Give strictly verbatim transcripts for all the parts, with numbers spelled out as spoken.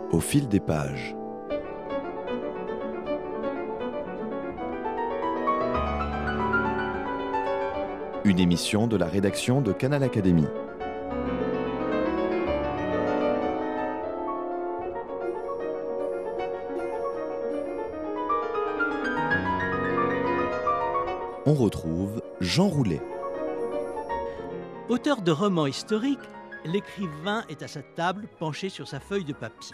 Au fil des pages. Une émission de la rédaction de Canal Académie. On retrouve Jean Roulet. Auteur de romans historiques, l'écrivain est à sa table penché sur sa feuille de papier.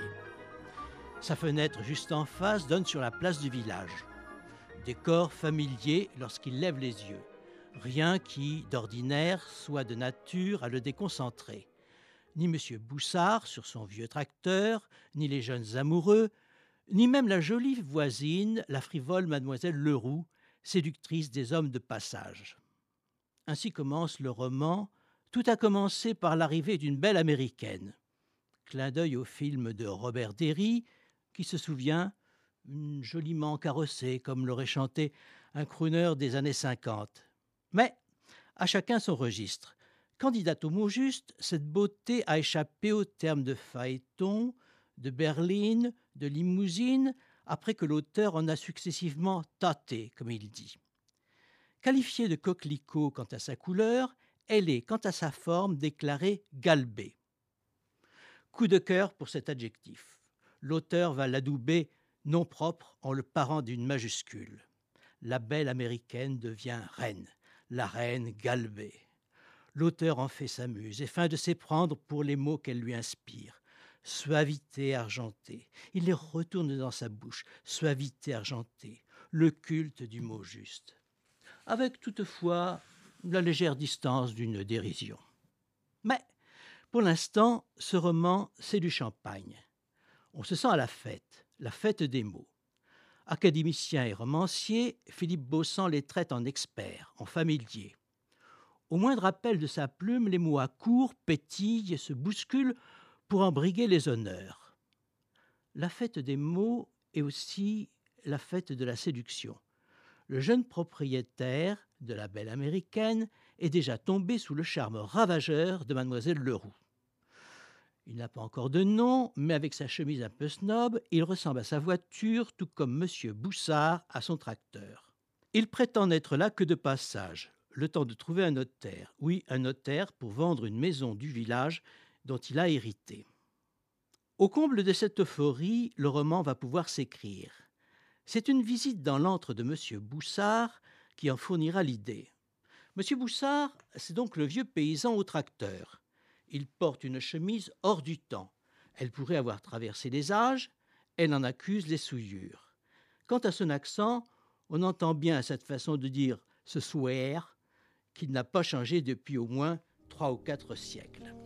Sa fenêtre juste en face donne sur la place du village. Décor familier lorsqu'il lève les yeux. Rien qui, d'ordinaire, soit de nature à le déconcentrer. Ni M. Boussard sur son vieux tracteur, ni les jeunes amoureux, ni même la jolie voisine, la frivole mademoiselle Leroux, séductrice des hommes de passage. Ainsi commence le roman. Tout a commencé par l'arrivée d'une belle américaine. Clin d'œil au film de Robert Derry, qui se souvient, une joliment carrossée, comme l'aurait chanté un crooner des années cinquante. Mais, à chacun son registre. Candidate au mot juste, cette beauté a échappé au terme de phaéton, de berline, de limousine, après que l'auteur en a successivement tâté, comme il dit. Qualifiée de coquelicot quant à sa couleur, elle est, quant à sa forme, déclarée galbée. Coup de cœur pour cet adjectif. L'auteur va l'adouber nom propre en le parant d'une majuscule. La belle américaine devient reine, la reine galbée. L'auteur en fait sa muse et feint de s'éprendre pour les mots qu'elle lui inspire. Suavité argentée. Il les retourne dans sa bouche. Suavité argentée. Le culte du mot juste. Avec toutefois la légère distance d'une dérision. Mais, pour l'instant, ce roman, c'est du champagne. On se sent à la fête, la fête des mots. Académicien et romancier, Philippe Beaussant les traite en experts, en familiers. Au moindre appel de sa plume, les mots accourent, pétillent, se bousculent pour en briguer les honneurs. La fête des mots est aussi la fête de la séduction. Le jeune propriétaire de la belle américaine est déjà tombé sous le charme ravageur de mademoiselle Leroux. Il n'a pas encore de nom, mais avec sa chemise un peu snob, il ressemble à sa voiture, tout comme M. Boussard à son tracteur. Il prétend n'être là que de passage, le temps de trouver un notaire. Oui, un notaire pour vendre une maison du village dont il a hérité. Au comble de cette euphorie, le roman va pouvoir s'écrire. C'est une visite dans l'antre de M. Boussard qui en fournira l'idée. M. Boussard, c'est donc le vieux paysan au tracteur. Il porte une chemise hors du temps. Elle pourrait avoir traversé les âges, elle en accuse les souillures. Quant à son accent, on entend bien à cette façon de dire « ce soir » qu'il n'a pas changé depuis au moins trois ou quatre siècles.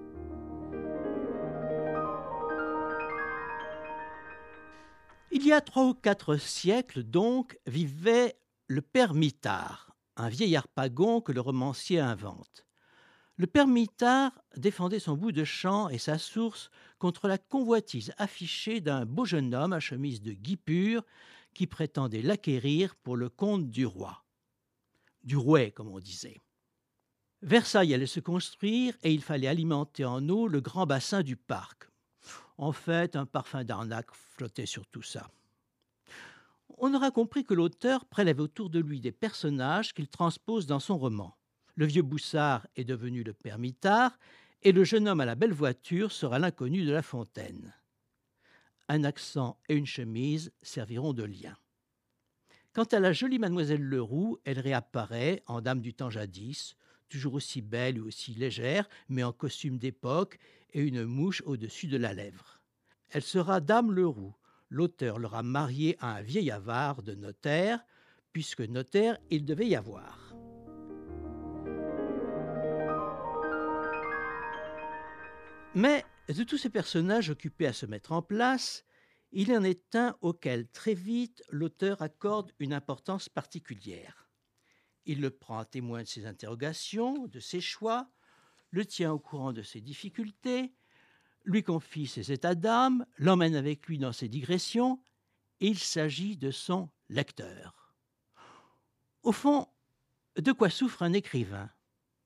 Il y a trois ou quatre siècles, donc, vivait le père Mitard, un vieil harpagon que le romancier invente. Le père Mitard défendait son bout de champ et sa source contre la convoitise affichée d'un beau jeune homme à chemise de guipure qui prétendait l'acquérir pour le compte du roi. Du rouet, comme on disait. Versailles allait se construire et il fallait alimenter en eau le grand bassin du parc. En fait, un parfum d'arnaque flottait sur tout ça. On aura compris que l'auteur prélève autour de lui des personnages qu'il transpose dans son roman. Le vieux Boussard est devenu le père Mitard et le jeune homme à la belle voiture sera l'inconnu de La Fontaine. Un accent et une chemise serviront de lien. Quant à la jolie mademoiselle Leroux, elle réapparaît en dame du temps jadis, toujours aussi belle et aussi légère, mais en costume d'époque et une mouche au-dessus de la lèvre. Elle sera dame Leroux. L'auteur l'aura mariée à un vieil avare de notaire, puisque notaire il devait y avoir. Mais de tous ces personnages occupés à se mettre en place, il en est un auquel très vite l'auteur accorde une importance particulière. Il le prend à témoin de ses interrogations, de ses choix, le tient au courant de ses difficultés, lui confie ses états d'âme, l'emmène avec lui dans ses digressions. Il s'agit de son lecteur. Au fond, de quoi souffre un écrivain ?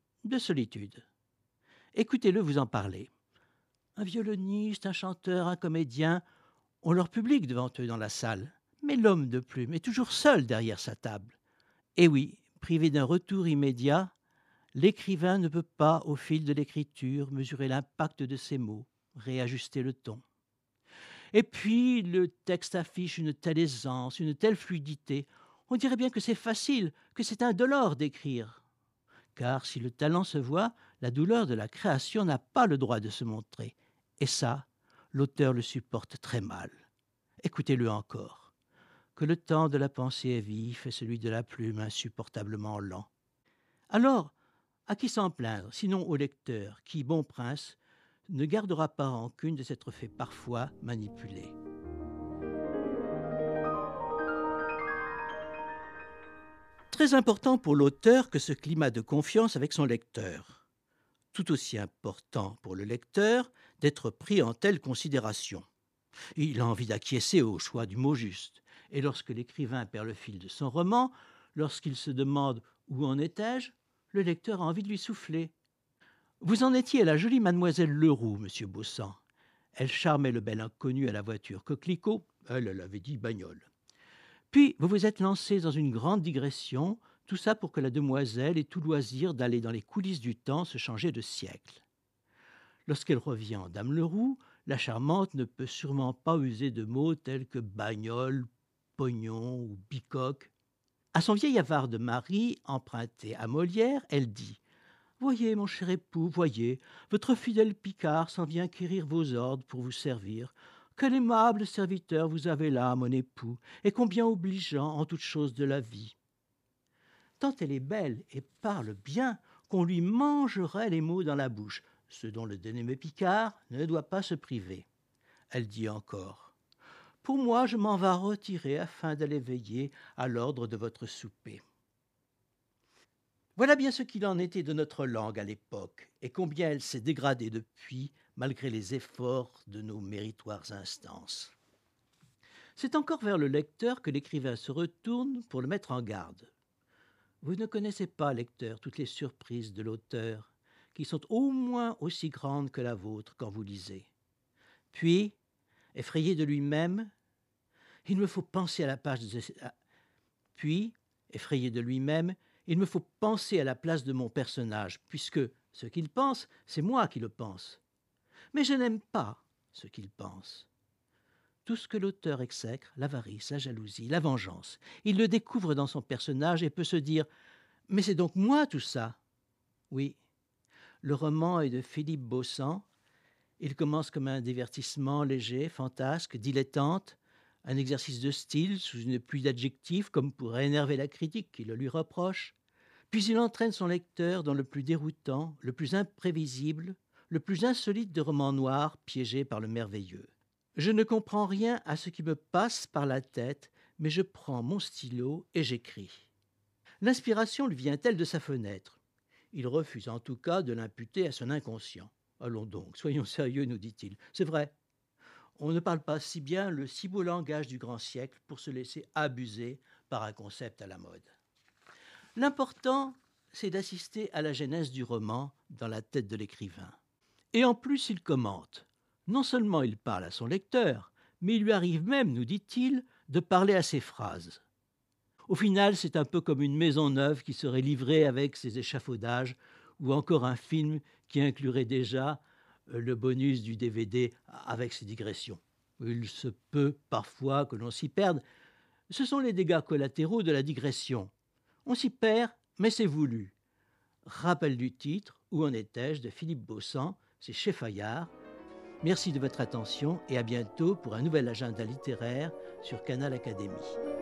De solitude. Écoutez-le vous en parler. Un violoniste, un chanteur, un comédien ont leur public devant eux dans la salle. Mais l'homme de plume est toujours seul derrière sa table. Et oui, privé d'un retour immédiat, l'écrivain ne peut pas, au fil de l'écriture, mesurer l'impact de ses mots, réajuster le ton. Et puis, le texte affiche une telle aisance, une telle fluidité, on dirait bien que c'est facile, que c'est indolore d'écrire. Car si le talent se voit, la douleur de la création n'a pas le droit de se montrer. Et ça, l'auteur le supporte très mal. Écoutez-le encore. Que le temps de la pensée est vif et celui de la plume insupportablement lent. Alors, à qui s'en plaindre, sinon au lecteur, qui, bon prince, ne gardera pas rancune de s'être fait parfois manipuler. Très important pour l'auteur que ce climat de confiance avec son lecteur. Tout aussi important pour le lecteur d'être pris en telle considération. Il a envie d'acquiescer au choix du mot juste. Et lorsque l'écrivain perd le fil de son roman, lorsqu'il se demande « Où en étais-je ?», le lecteur a envie de lui souffler. Vous en étiez à la jolie mademoiselle Leroux, monsieur Baussan. Elle charmait le bel inconnu à la voiture coquelicot. Elle, elle avait dit bagnole. Puis vous vous êtes lancé dans une grande digression, tout ça pour que la demoiselle ait tout loisir d'aller dans les coulisses du temps se changer de siècle. Lorsqu'elle revient en Dame Leroux, la charmante ne peut sûrement pas user de mots tels que bagnole, pognon ou bicoque. À son vieil avare de mari, emprunté à Molière, elle dit « Voyez, mon cher époux, voyez, votre fidèle Picard s'en vient quérir vos ordres pour vous servir. Quel aimable serviteur vous avez là, mon époux, et combien obligeant en toutes choses de la vie. » Tant elle est belle et parle bien qu'on lui mangerait les mots dans la bouche, ce dont le dénommé Picard ne doit pas se priver. Elle dit encore « Pour moi, je m'en vas retirer afin d'aller veiller à l'ordre de votre souper. » Voilà bien ce qu'il en était de notre langue à l'époque, et combien elle s'est dégradée depuis, malgré les efforts de nos méritoires instances. C'est encore vers le lecteur que l'écrivain se retourne pour le mettre en garde. Vous ne connaissez pas, lecteur, toutes les surprises de l'auteur, qui sont au moins aussi grandes que la vôtre quand vous lisez. Puis, effrayé de lui-même, il me faut penser à la page de... Puis, effrayé de lui-même, il me faut penser à la place de mon personnage, puisque ce qu'il pense, c'est moi qui le pense. Mais je n'aime pas ce qu'il pense. Tout ce que l'auteur exècre, l'avarice, la jalousie, la vengeance, il le découvre dans son personnage et peut se dire « Mais c'est donc moi tout ça !» Oui, le roman est de Philippe Baussan. Il commence comme un divertissement léger, fantasque, dilettante, un exercice de style sous une pluie d'adjectifs comme pour énerver la critique qui le lui reproche. Puis il entraîne son lecteur dans le plus déroutant, le plus imprévisible, le plus insolite de romans noirs piégés par le merveilleux. Je ne comprends rien à ce qui me passe par la tête, mais je prends mon stylo et j'écris. L'inspiration lui vient-elle de sa fenêtre ? Il refuse en tout cas de l'imputer à son inconscient. Allons donc, soyons sérieux, nous dit-il. C'est vrai, on ne parle pas si bien le si beau langage du grand siècle pour se laisser abuser par un concept à la mode. L'important, c'est d'assister à la genèse du roman dans la tête de l'écrivain. Et en plus, il commente. Non seulement il parle à son lecteur, mais il lui arrive même, nous dit-il, de parler à ses phrases. Au final, c'est un peu comme une maison neuve qui serait livrée avec ses échafaudages, ou encore un film qui inclurait déjà le bonus du D V D avec ses digressions. Il se peut parfois que l'on s'y perde. Ce sont les dégâts collatéraux de la digression. On s'y perd, mais c'est voulu. Rappel du titre, Où en étais-je de Philippe Baussan, c'est chez Fayard. Merci de votre attention et à bientôt pour un nouvel agenda littéraire sur Canal Académie.